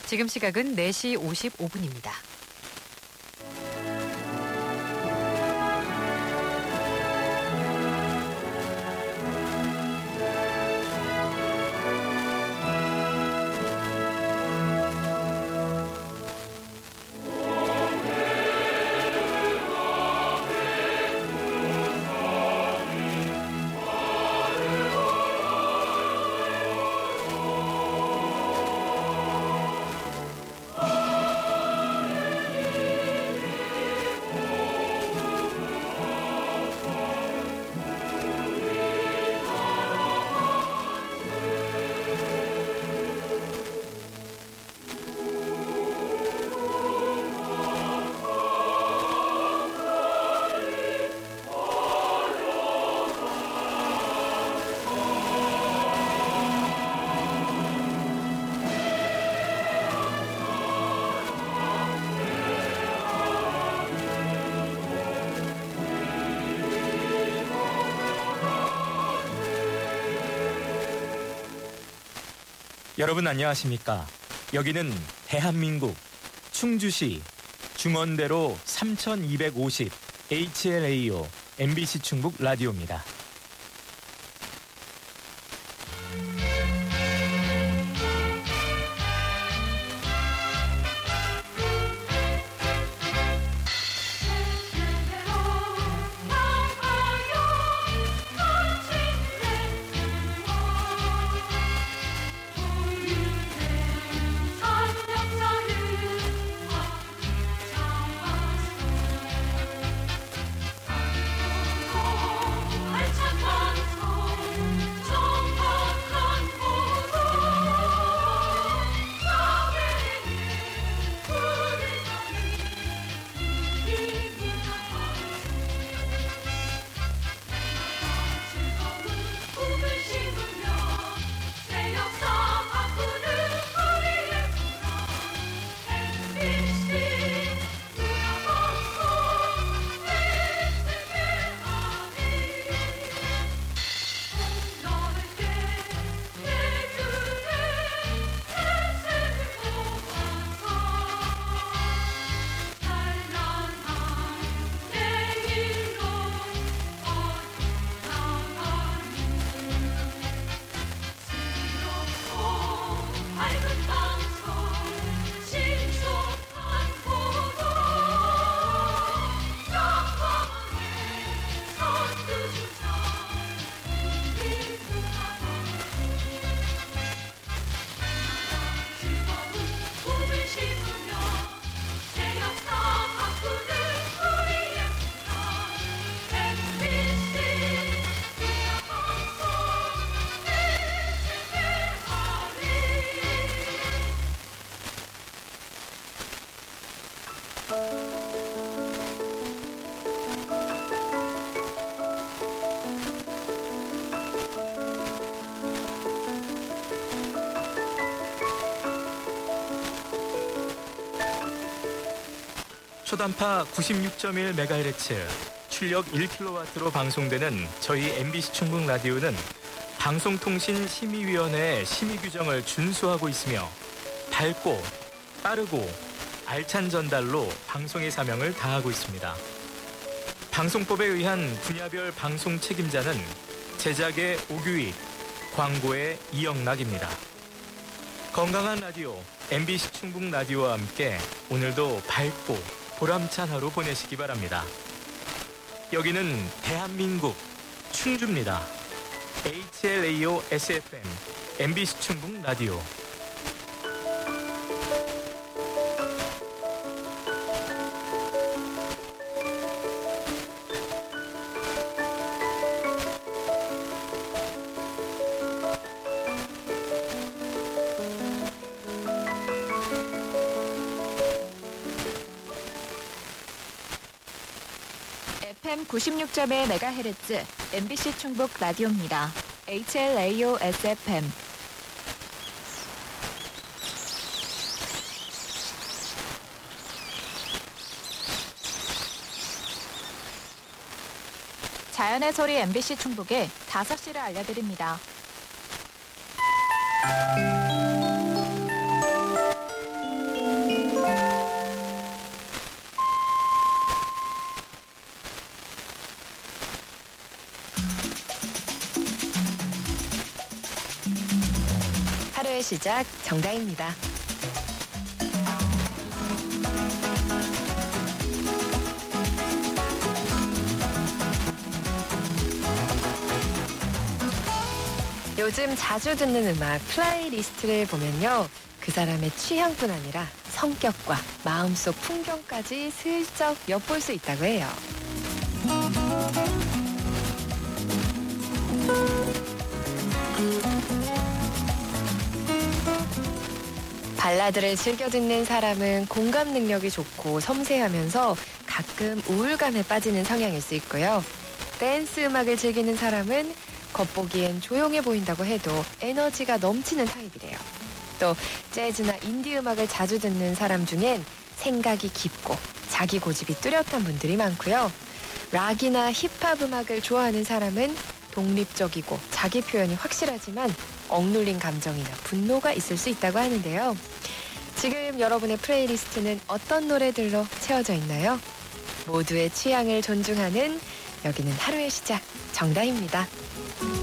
지금 시각은 4시 55분입니다. 여러분 안녕하십니까? 여기는 대한민국 충주시 중원대로 3250 HLAO MBC 충북 라디오입니다. 초단파 96.1MHz, 출력 1kW로 방송되는 저희 MBC 충북 라디오는 방송통신심의위원회의 심의 규정을 준수하고 있으며 밝고 빠르고 알찬 전달로 방송의 사명을 다하고 있습니다. 방송법에 의한 분야별 방송 책임자는 제작의 오규익, 광고의 이영락입니다. 건강한 라디오 MBC 충북 라디오와 함께 오늘도 밝고 보람찬 하루 보내시기 바랍니다. 여기는 대한민국 충주입니다. HLAO SFM MBC 충북 라디오. FM 96.1MHz MBC 충북 라디오입니다. HLAO SFM. 자연의 소리 MBC 충북의 5시를 알려드립니다. 시작 정다희입니다. 요즘 자주 듣는 음악 플레이리스트를 보면요. 그 사람의 취향뿐 아니라 성격과 마음속 풍경까지 슬쩍 엿볼 수 있다고 해요. 발라드를 즐겨 듣는 사람은 공감 능력이 좋고 섬세하면서 가끔 우울감에 빠지는 성향일 수 있고요. 댄스 음악을 즐기는 사람은 겉보기엔 조용해 보인다고 해도 에너지가 넘치는 타입이래요. 또 재즈나 인디 음악을 자주 듣는 사람 중엔 생각이 깊고 자기 고집이 뚜렷한 분들이 많고요. 락이나 힙합 음악을 좋아하는 사람은 독립적이고 자기 표현이 확실하지만 억눌린 감정이나 분노가 있을 수 있다고 하는데요. 지금 여러분의 플레이리스트는 어떤 노래들로 채워져 있나요? 모두의 취향을 존중하는 여기는 하루의 시작 정다희입니다.